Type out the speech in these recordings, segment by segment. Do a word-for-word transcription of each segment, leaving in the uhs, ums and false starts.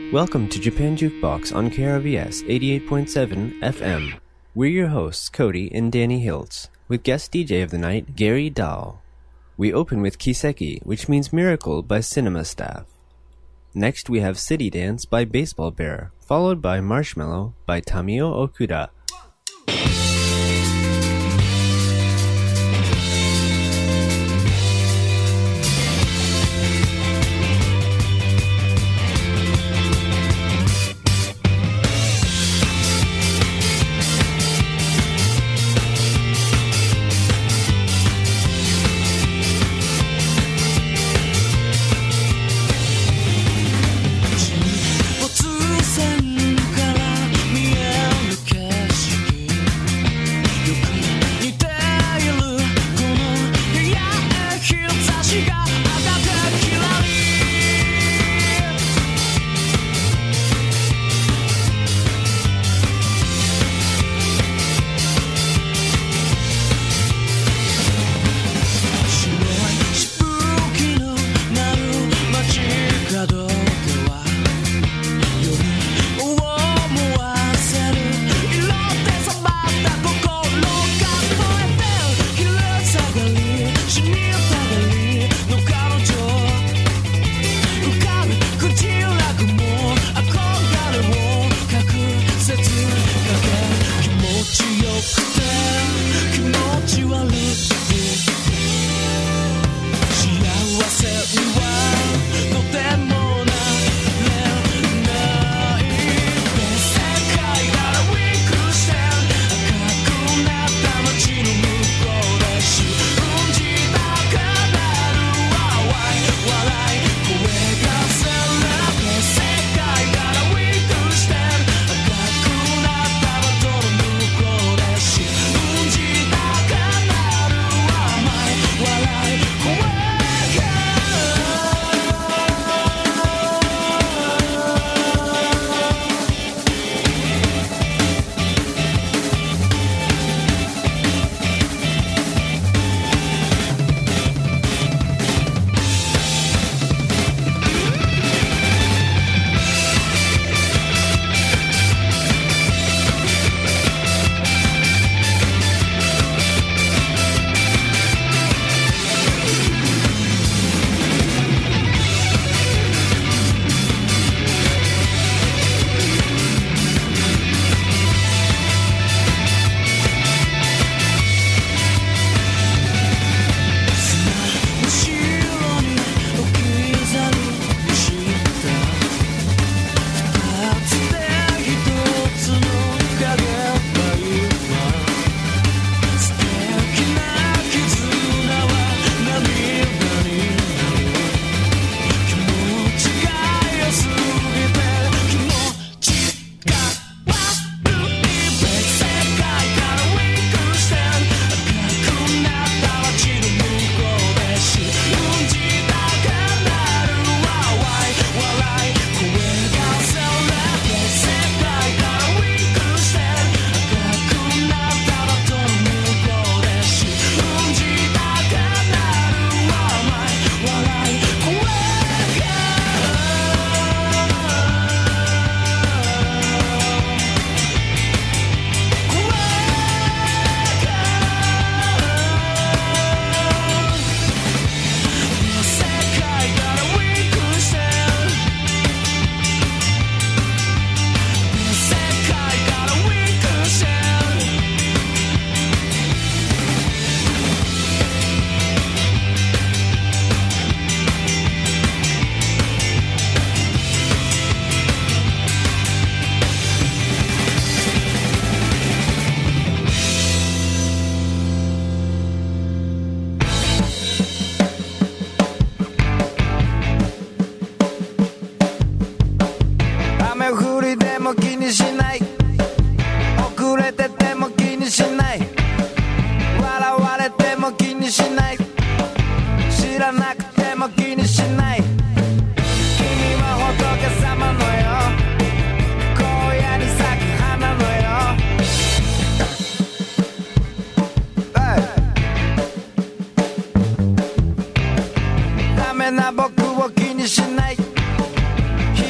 Welcome to Japan Jukebox on K R B S eighty-eight point seven F M. We're your hosts, Cody and Danny Hiltz, with guest D J of the night, Gary Dahl. We open with Kiseki, which means miracle by Cinema Staff. Next we have City Dance by Baseball Bear, followed by Marshmallow by Tamio Okuda.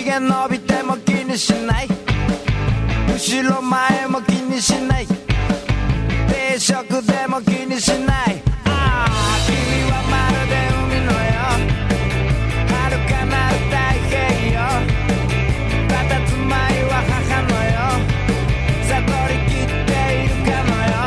毛伸びても気にしない、後ろ前も気にしない、定食でも気にしない。ああ君はまるで海のよ、遥かなる太平洋、佇まいは母のよ、悟りきっているかのよ。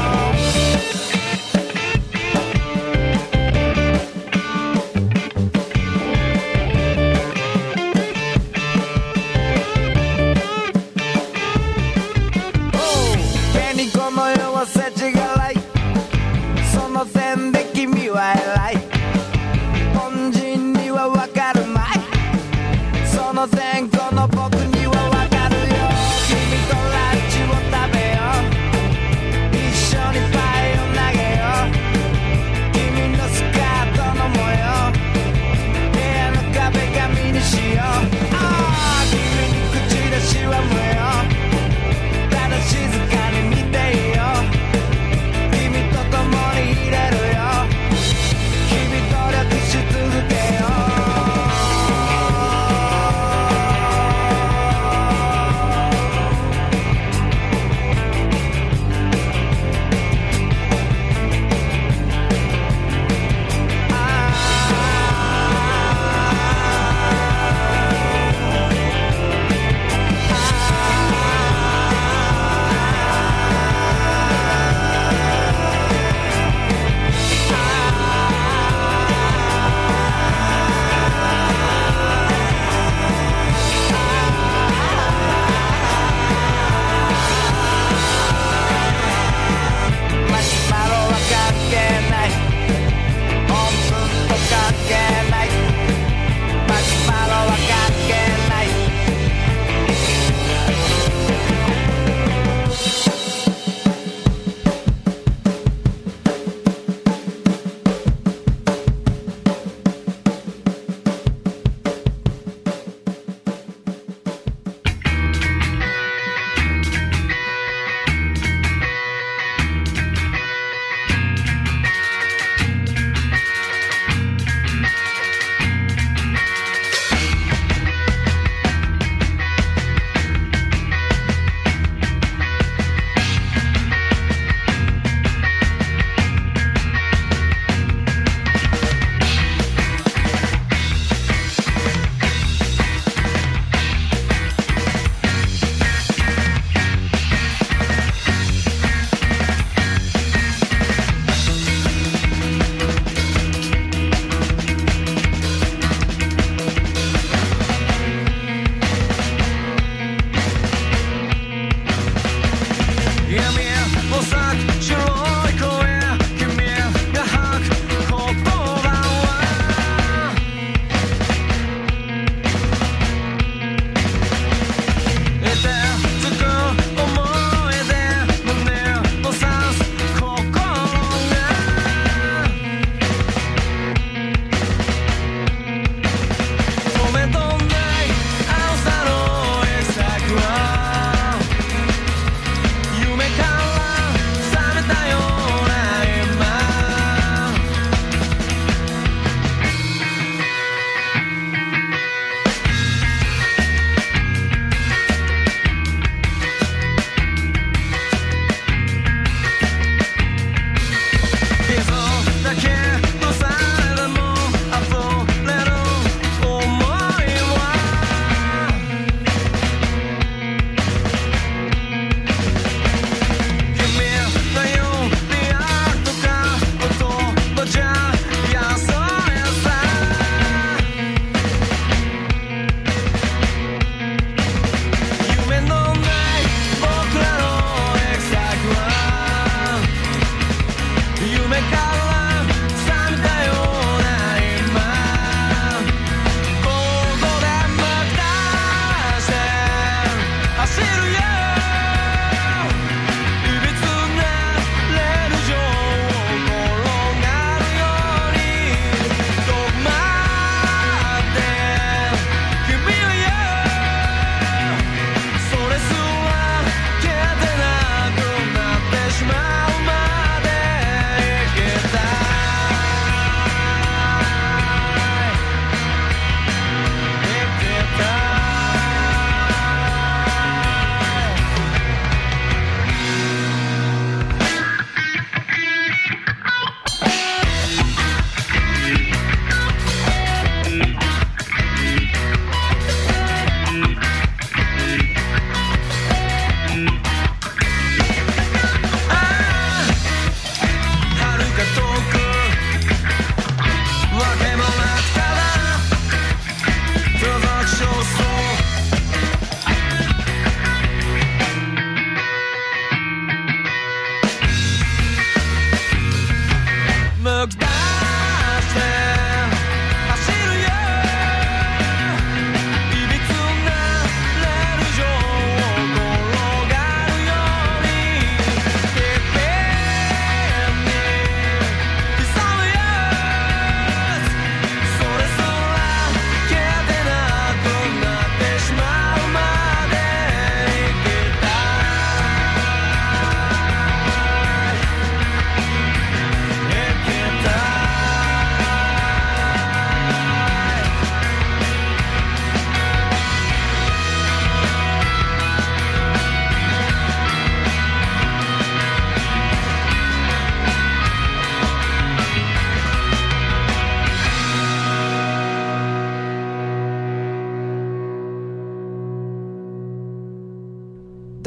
ケニコの世は世知辛い、その点で君は偉い、凡人にはわかるまい、その点この僕にはわかるよ。君とランチを食べよう、一緒にパイを投げよう、君のスカートの模様、部屋の壁紙にしよう。ああ君に口出しは無用、ただ静かに見ていよう、君と共にいれるよ、君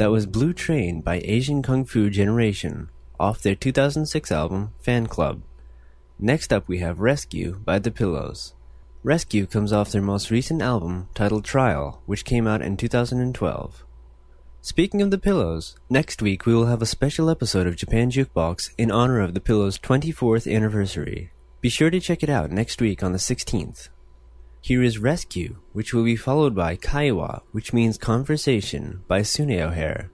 That was Blue Train by Asian Kung Fu Generation, off their two thousand six album, Fan Club. Next up we have Rescue by The Pillows. Rescue comes off their most recent album, titled Trial, which came out in two thousand twelve. Speaking of The Pillows, next week we will have a special episode of Japan Jukebox in honor of The Pillows' twenty-fourth anniversary. Be sure to check it out next week on the sixteenth. Here is Rescue, which will be followed by Kaiwa, which means conversation, by Suneo Hair.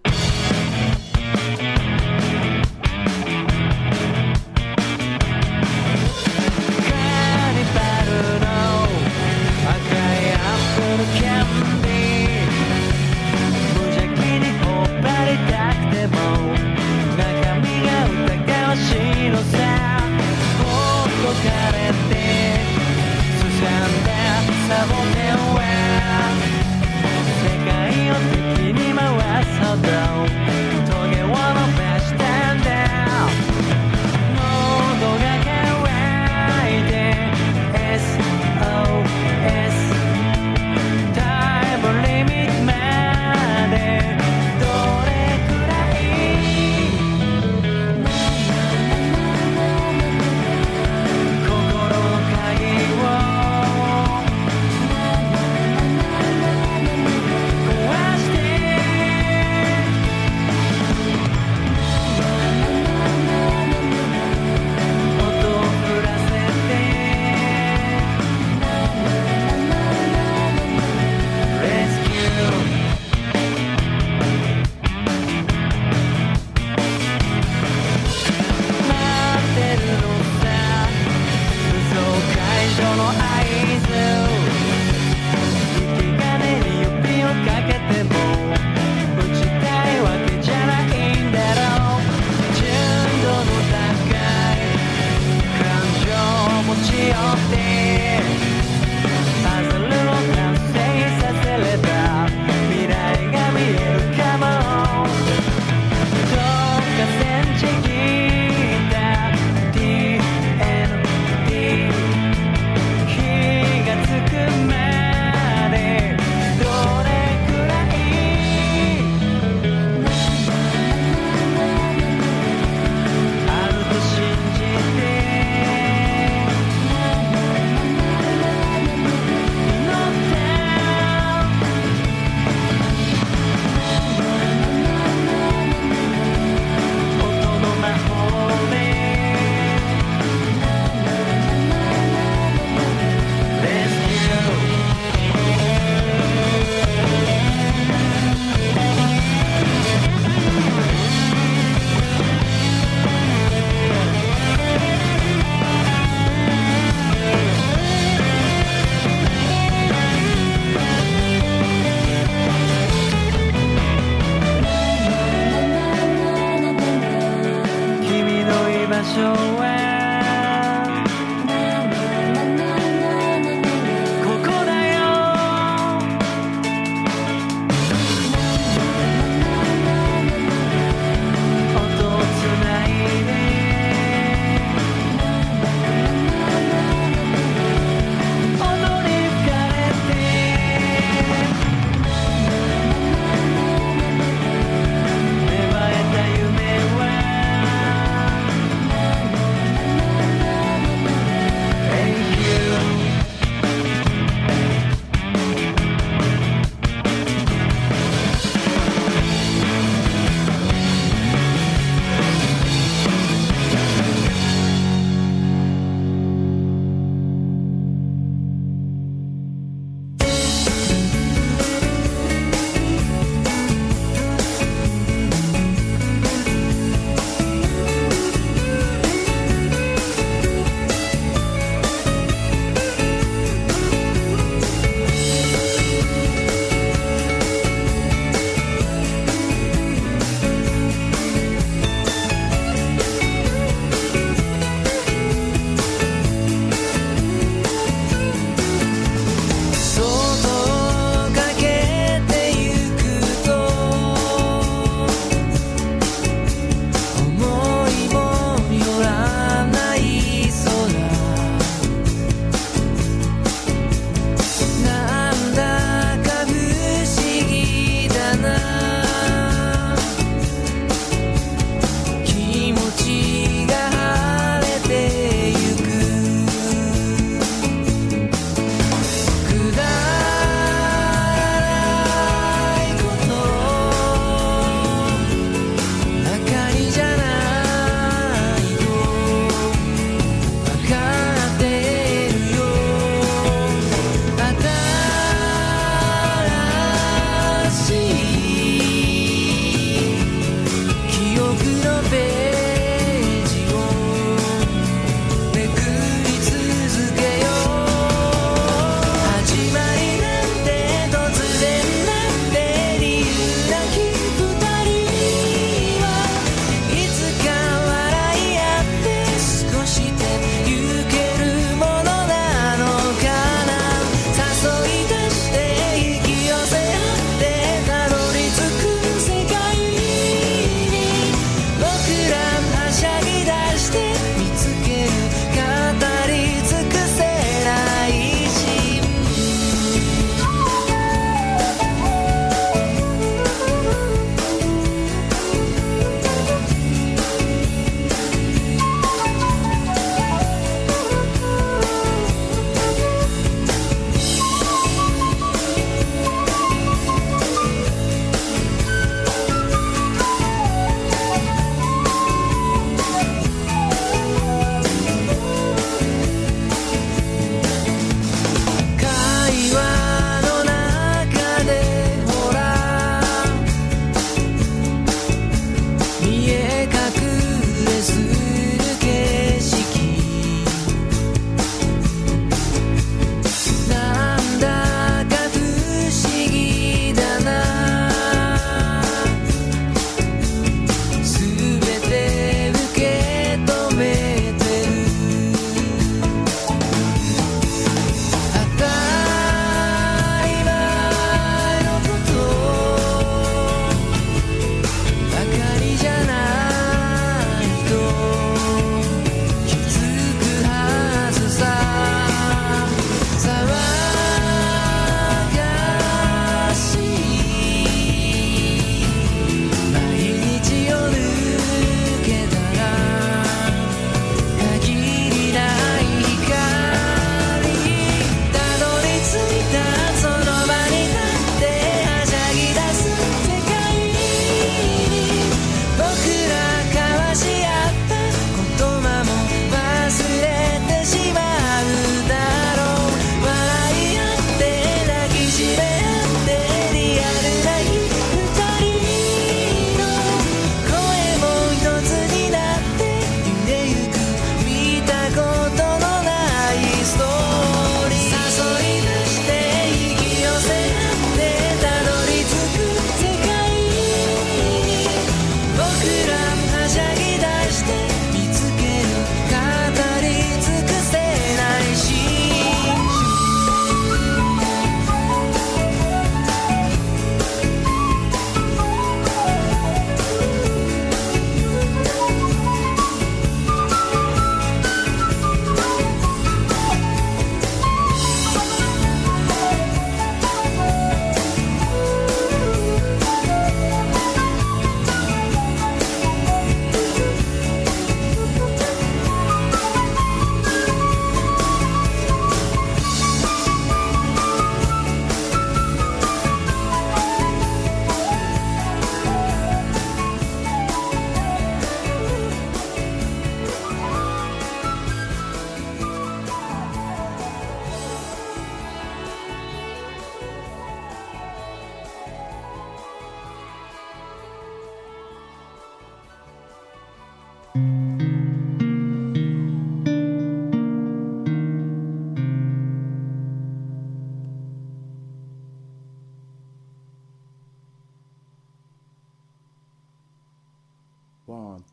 サボテンは世界を敵に回そうと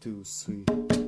two, three.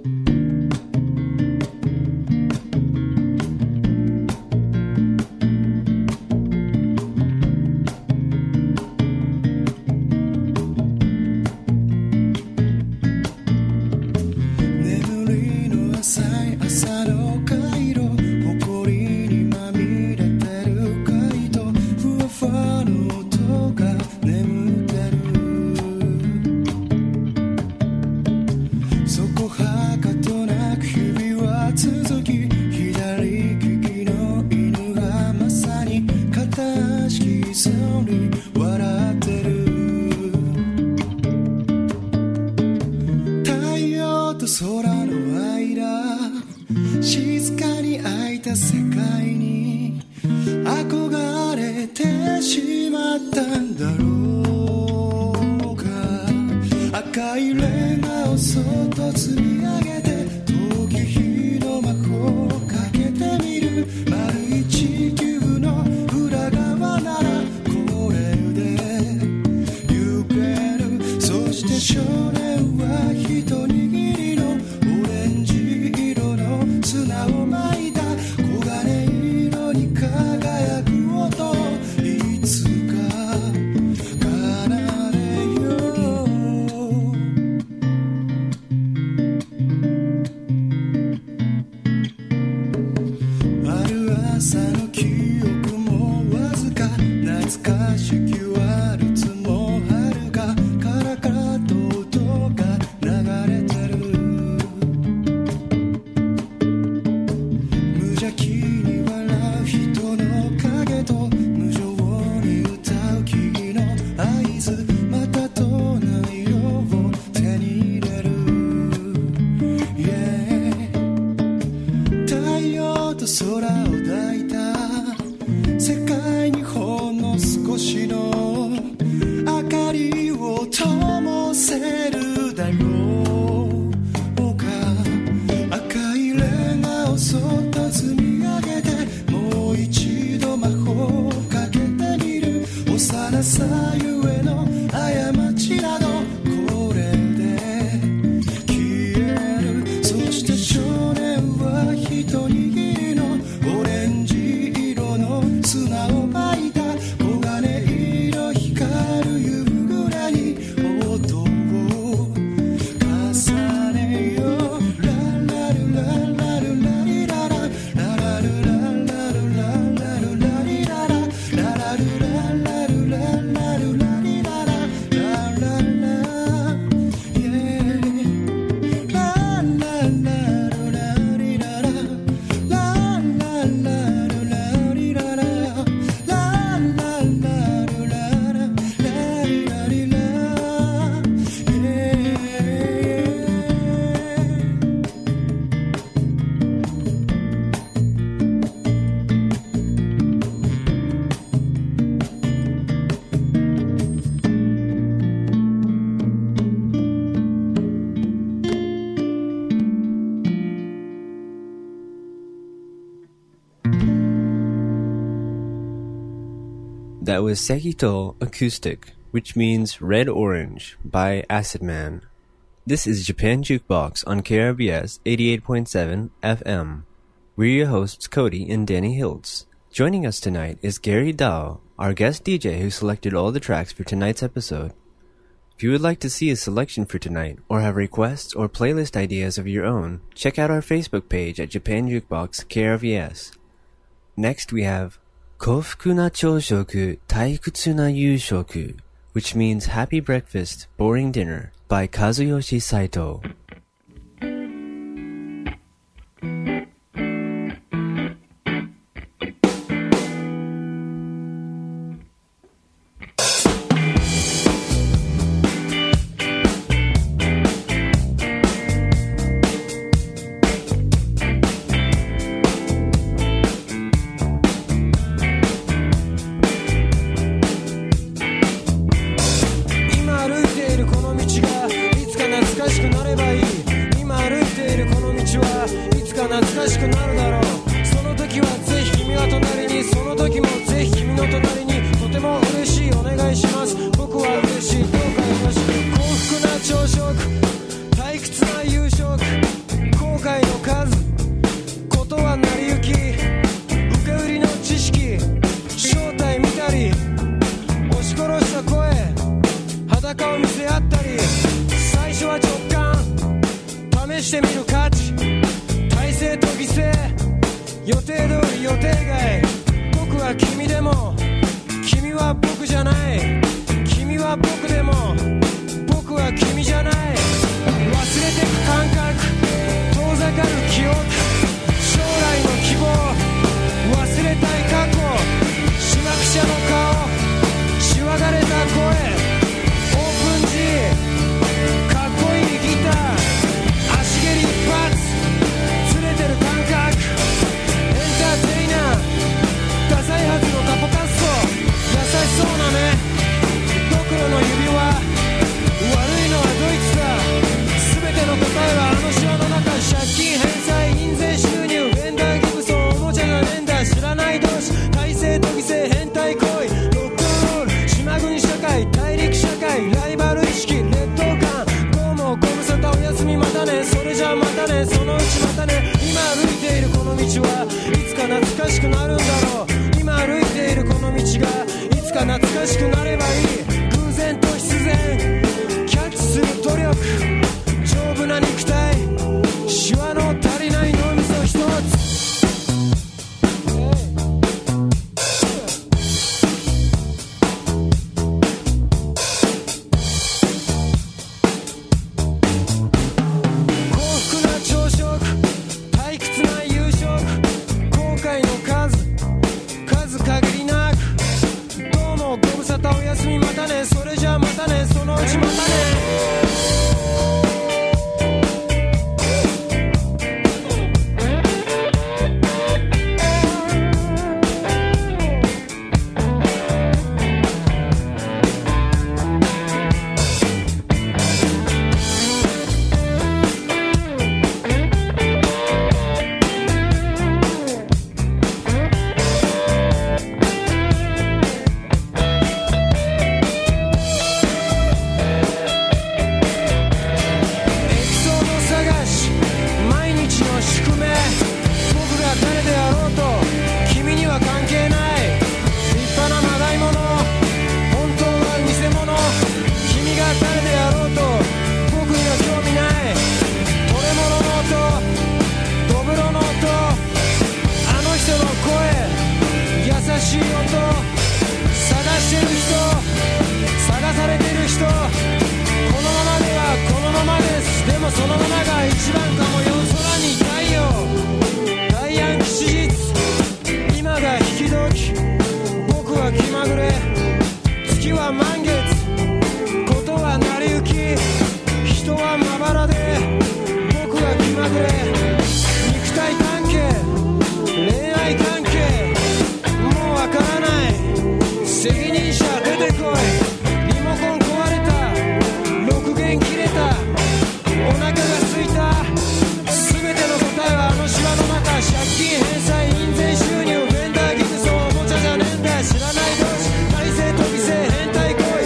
'That was Sekito Acoustic, which means Red Orange, by Acid Man. This is Japan Jukebox on K R B S eighty-eight point seven F M. We're your hosts, Cody and Danny Hiltz. Joining us tonight is Gary Dao, our guest D J who selected all the tracks for tonight's episode. If you would like to see a selection for tonight, or have requests or playlist ideas of your own, check out our Facebook page at Japan Jukebox K R V S. Next we have 幸福な朝食、退屈な夕食, which means happy breakfast, boring dinner, by Kazuyoshi Saito. は君でも君は僕じゃない、君は僕でも僕は君じゃない、忘れてく感覚遠ざかる記憶、将来の希望忘れたい過去、しわくちゃの顔しわがれた声、オープン G かっこいいギター、足蹴り一発ずれてる感覚、エンターテイナーダサいはずのタポカッソ、優しそうな目ドクロの指輪、悪いのはドイツだ、全ての答えはあの城の中、借金返済印税収入フェンダーギブソンおもちゃがねえんだ、知らない同士体制と犠牲変態行為、ロックンロール島国社会大陸社会ライバル意識劣等感、どうもご無沙汰おやすみまたね、それじゃまたねそのうちまたね、今歩いているこの道はいつか懐かしくなるんだろう、今歩いているこの道がいつか懐かしくなればいい、偶然と必然キャッチする努力、丈夫な肉体シワの足りない脳みそ一つ、知らない同士体制と犠牲変態行為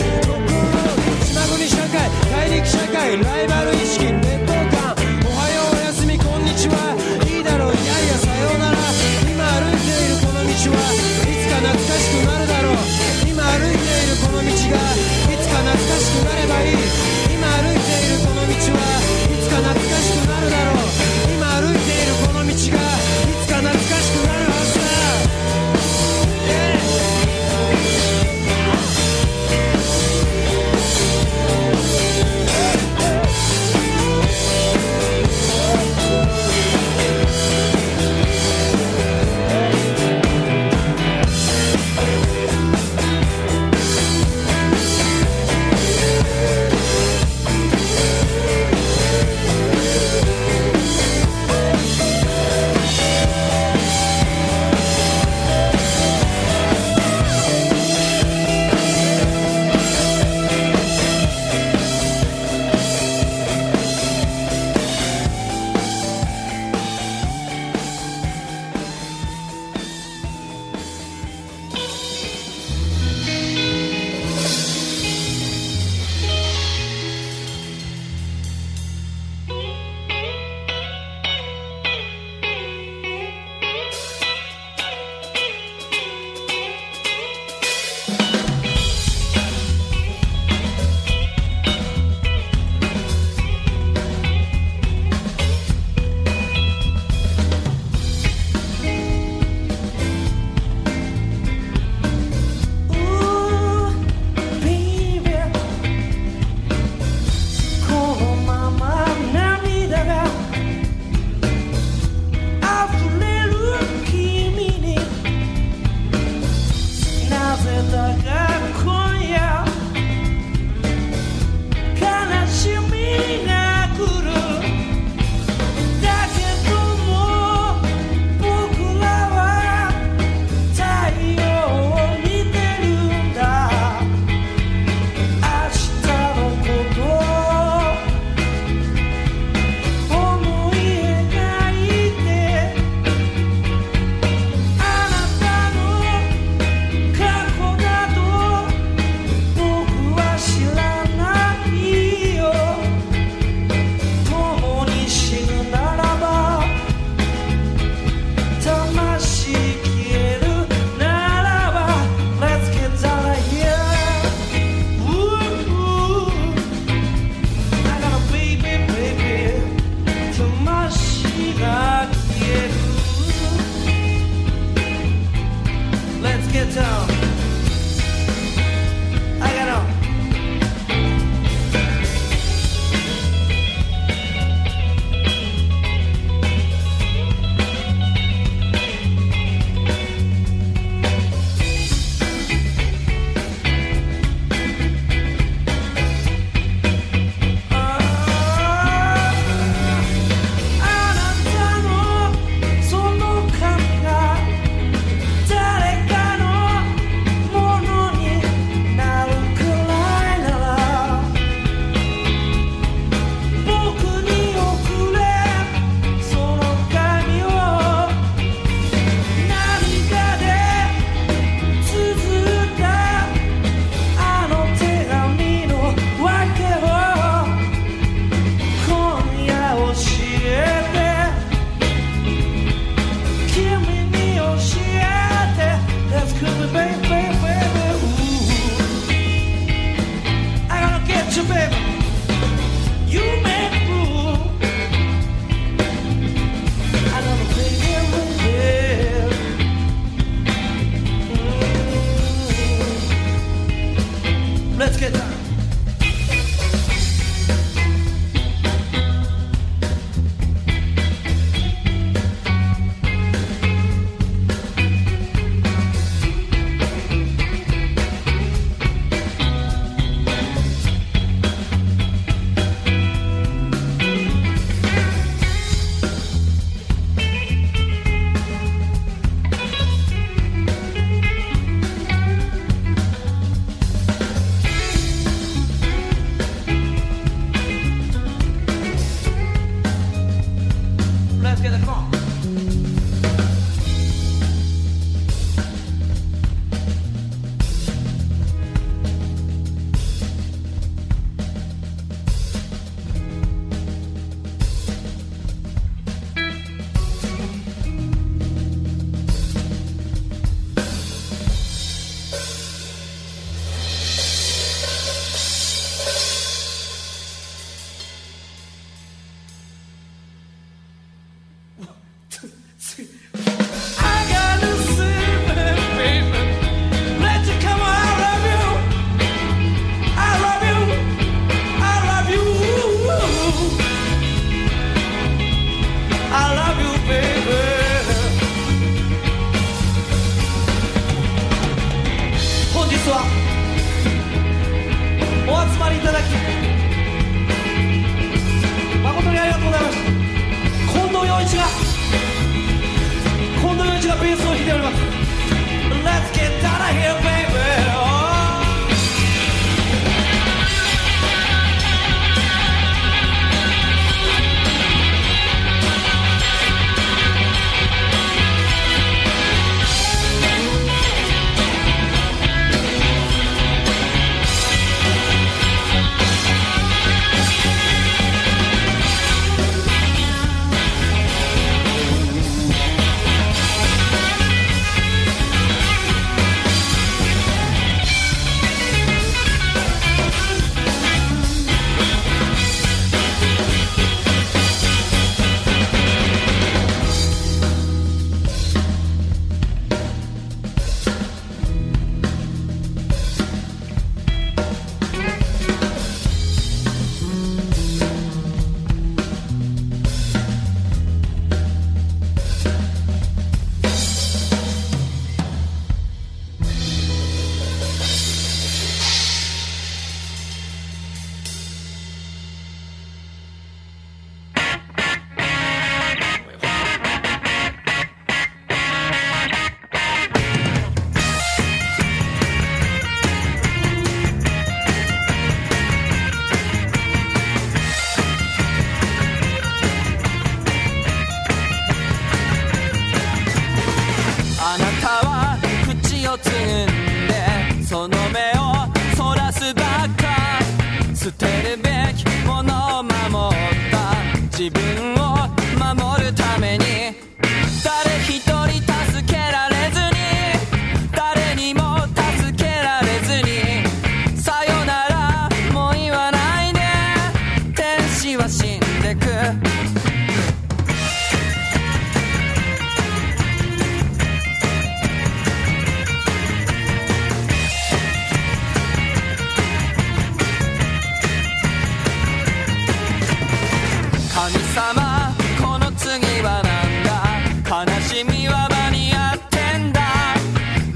誰かの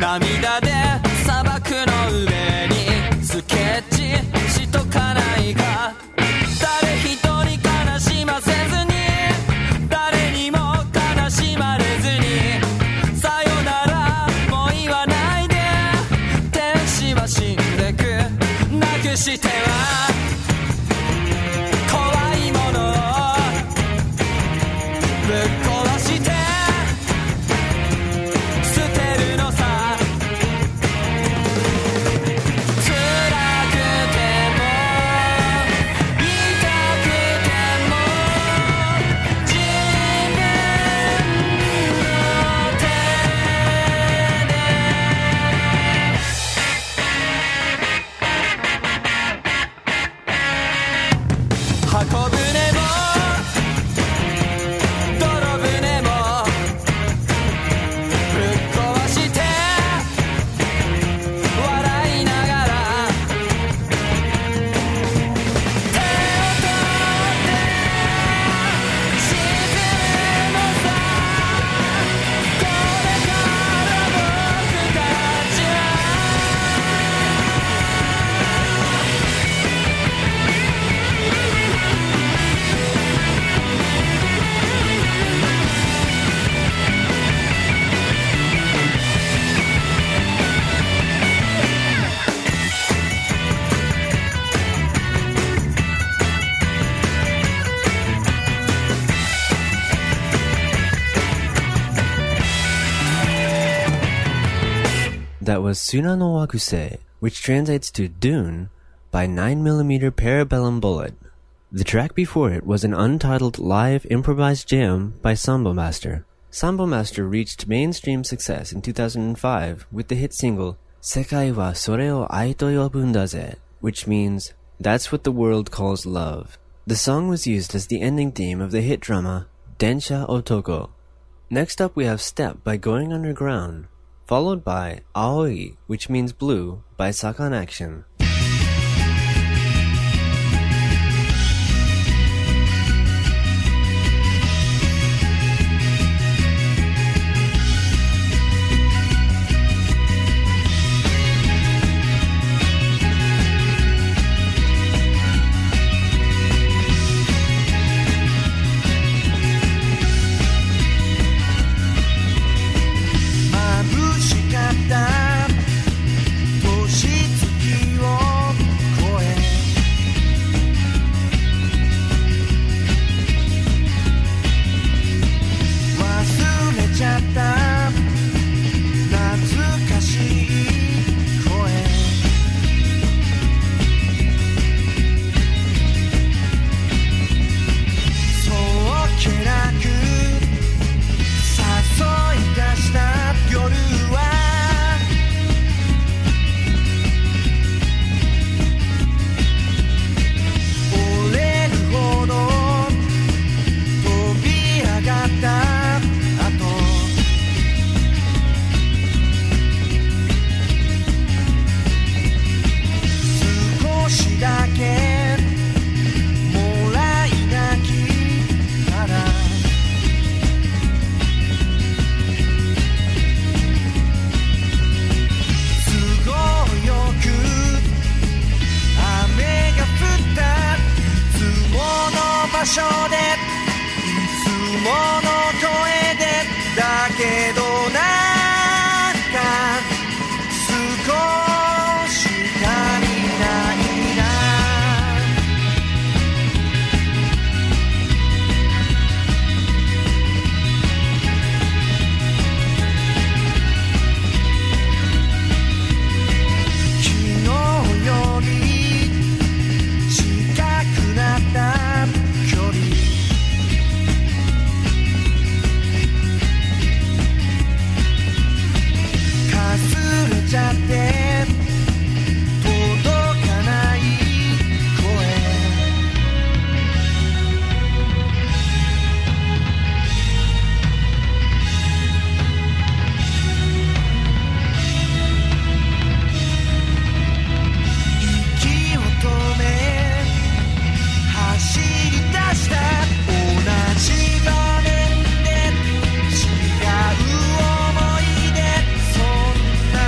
涙で砂漠の上にスケッチしとかないか。誰一人悲しませずに誰にも悲しまれずにさよならも言わないで天使は死んでくなくしては怖いものをぶっ壊して捨てるのさ。辛くても痛くても自分の手で箱舟も泥船もぶっ壊して笑いながら手を取って沈むのさ。これから僕たちは That was Suna no Wakuse, which translates to Dune, by nine millimeter Parabellum Bullet. The track before it was an untitled live improvised jam by Sambo Master. Sambo Master reached mainstream success in two thousand five with the hit single Sekai wa sore o ai to yobun da ze, which means, That's What the World Calls Love. The song was used as the ending theme of the hit drama Densha Otoko. Next up we have Step by Going Underground, followed by Aoi, which means blue, by Sakan Action. 所でいつもの声でだけどなんか少し足りないな昨日より近くなったちゃって届かない声息を止め走り出した同じ場面で違う思い出そんな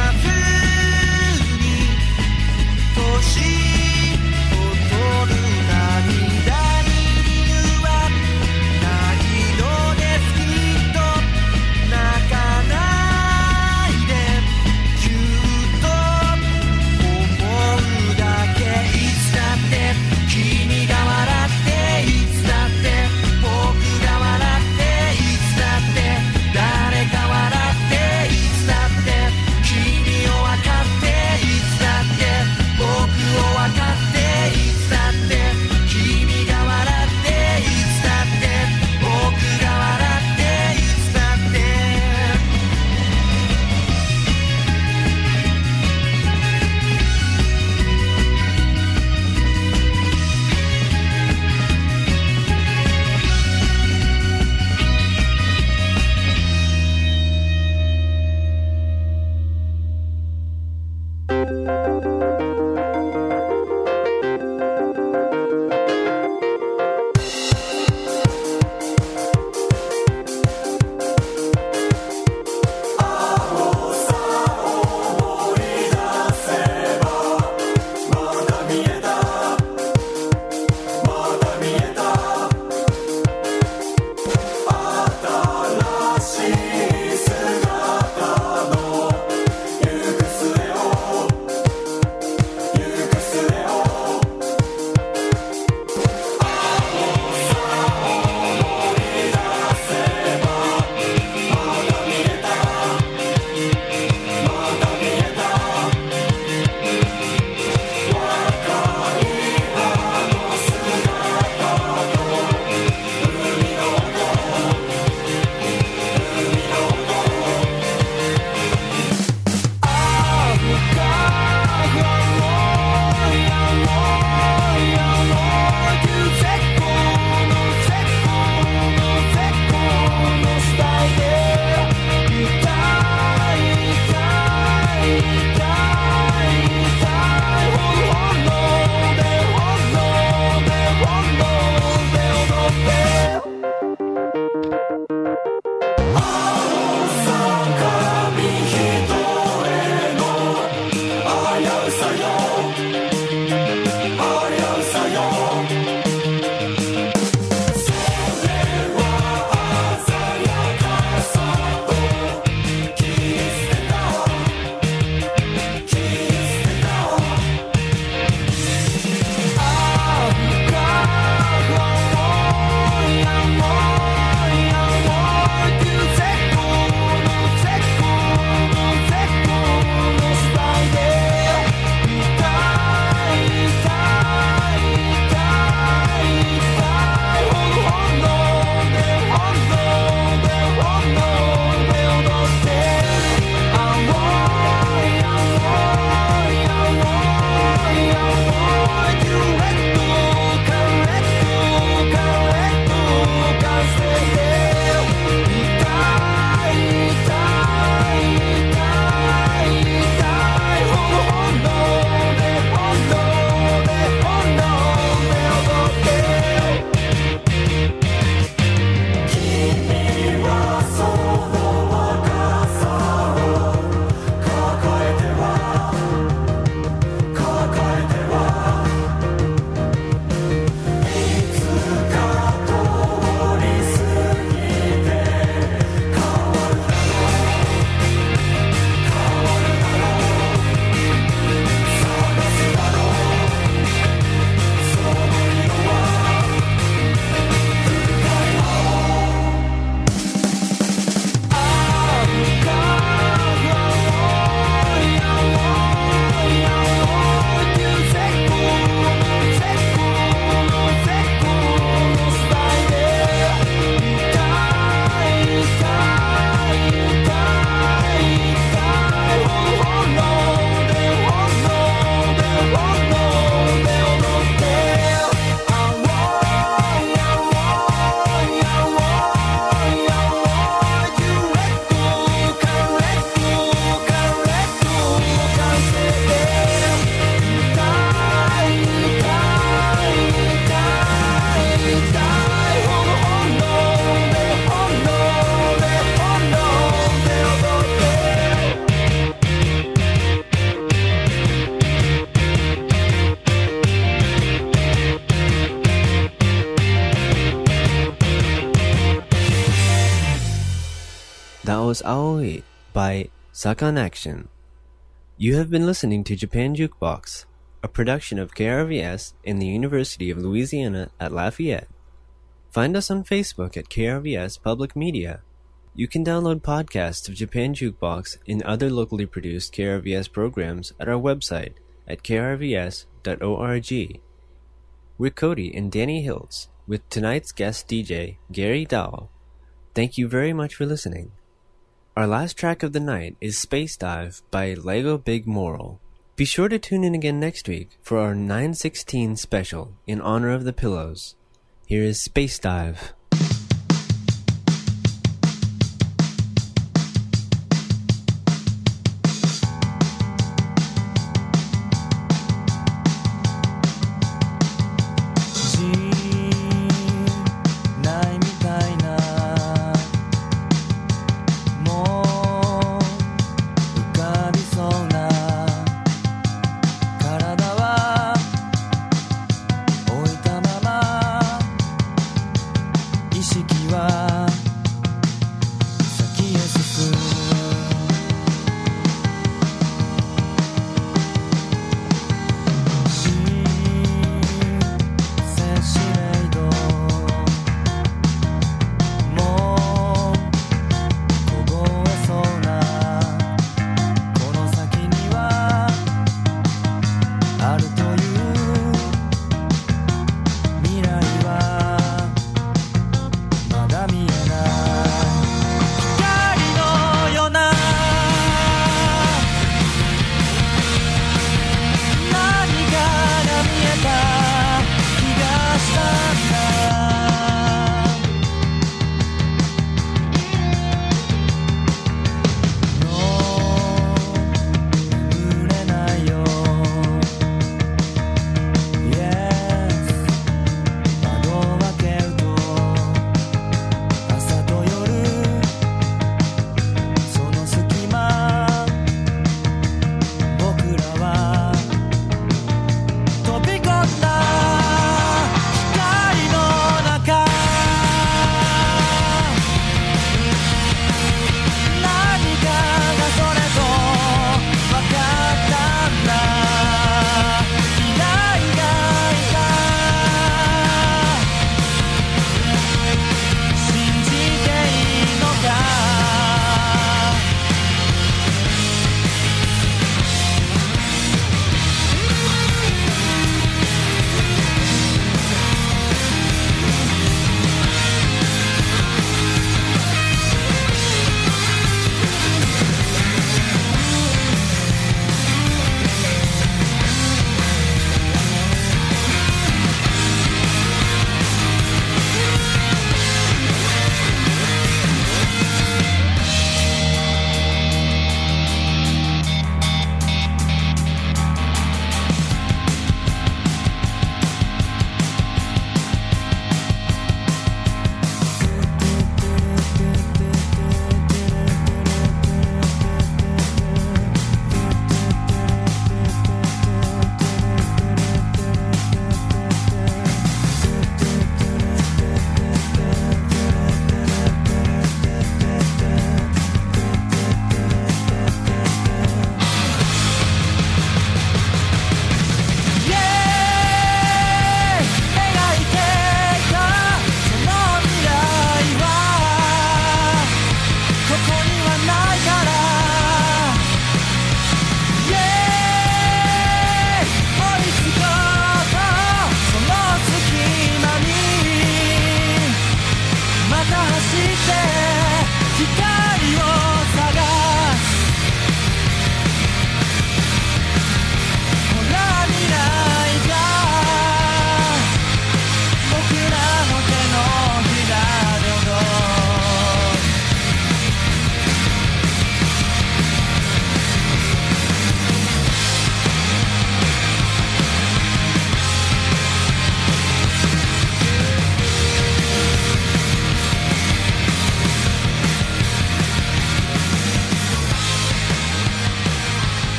Los Aoi by Sakan Action. You have been listening to Japan Jukebox, a production of K R V S in the University of Louisiana at Lafayette. Find us on Facebook at K R V S Public Media. You can download podcasts of Japan Jukebox and other locally produced K R V S programs at our website at k r v s dot org. We're Cody and Danny Hiltz with tonight's guest D J, Gary Dao. Thank you very much for listening. Our last track of the night is Space Dive by Lego Big Moral. Be sure to tune in again next week for our nine sixteen special in honor of the Pillows. Here is Space Dive.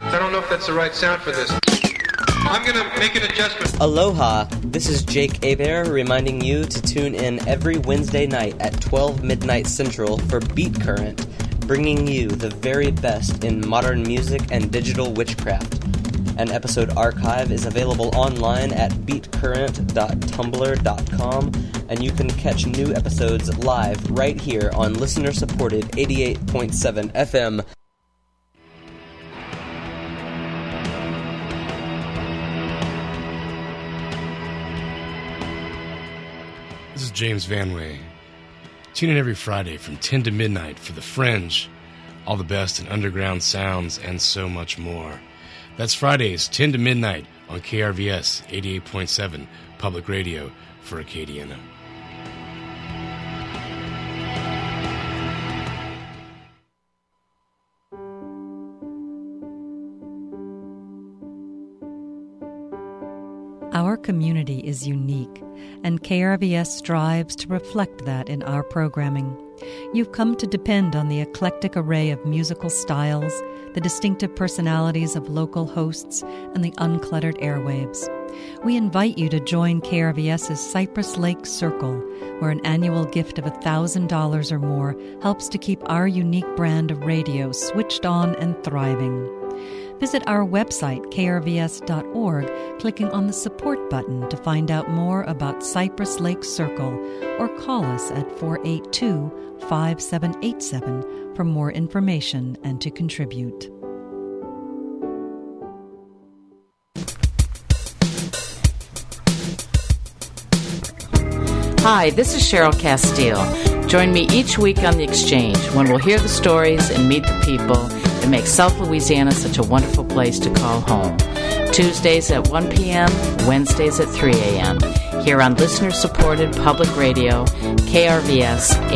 I don't know if that's the right sound for this. I'm going to make an adjustment. Aloha, this is Jake Aver reminding you to tune in every Wednesday night at twelve midnight Central for Beat Current, bringing you the very best in modern music and digital witchcraft. An episode archive is available online at beat current dot tumblr dot com, and you can catch new episodes live right here on listener-supported eighty-eight point seven F M. This is James Vanway. Tune in every Friday from ten to midnight for The Fringe, all the best in underground sounds, and so much more. That's Fridays, ten to midnight on K R V S eighty-eight point seven, Public Radio for Acadiana. Our community is unique, and K R V S strives to reflect that in our programming. You've come to depend on the eclectic array of musical styles, the distinctive personalities of local hosts, and the uncluttered airwaves. We invite you to join KRVS's Cypress Lake Circle, where an annual gift of one thousand dollars or more helps to keep our unique brand of radio switched on and thriving. Visit our website, k r v s dot org, clicking on the support button to find out more about Cypress Lake Circle, or call us at four eight two, five seven eight seven for more information and to contribute. Hi, this is Cheryl Castile. Join me each week on The Exchange when we'll hear the stories and meet the people that make South Louisiana such a wonderful place to call home. Tuesdays at one p.m., Wednesdays at three a.m. here on listener-supported public radio, K R V S